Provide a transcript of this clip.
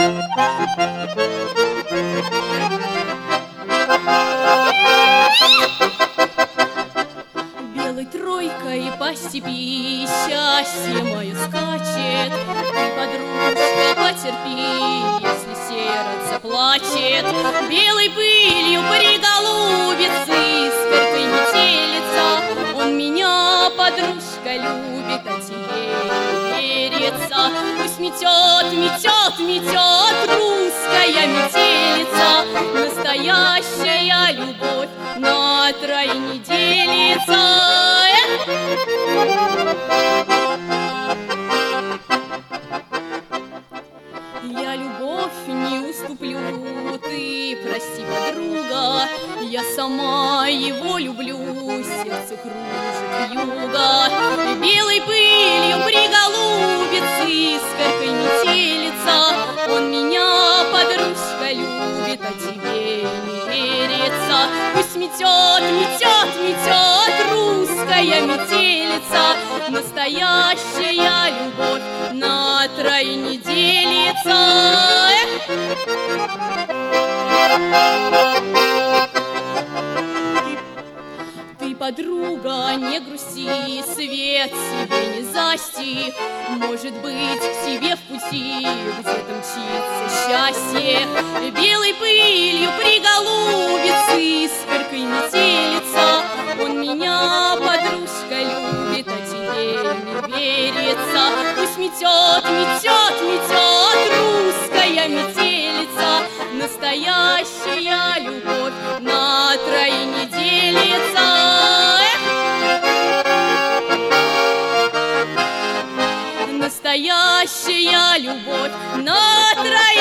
Белой тройкой по степи счастье мое скачет. Ты, подружка, потерпи, если сердце плачет. Белой пылью приголубится, искоркой метелица. Он меня, подружка, любит, а тебе верится. Пусть метет, метет, метет русская метелица. Настоящая любовь на тройне делится. Я любовь не уступлю, ты прости, подруга. Я сама его люблю, сердце кружит вьюга. Белой пылью приголубится, искоркой метелица. Он меня, подружка, любит, а тебе не верится. Пусть метет, метет, метет русская метелица. Настоящая любовь на тройне делится. Ты, подруга, не грусти, свет себе не засти. Может быть, к тебе в пути где-то мчится счастье. Белой пылью приголубится, искоркой метелица. Он меня, подружка, любит, а тебе не верится. Пусть метет, метет, метет русская метелица. Настоящая любовь на тройне делится. Настоящая любовь на тройне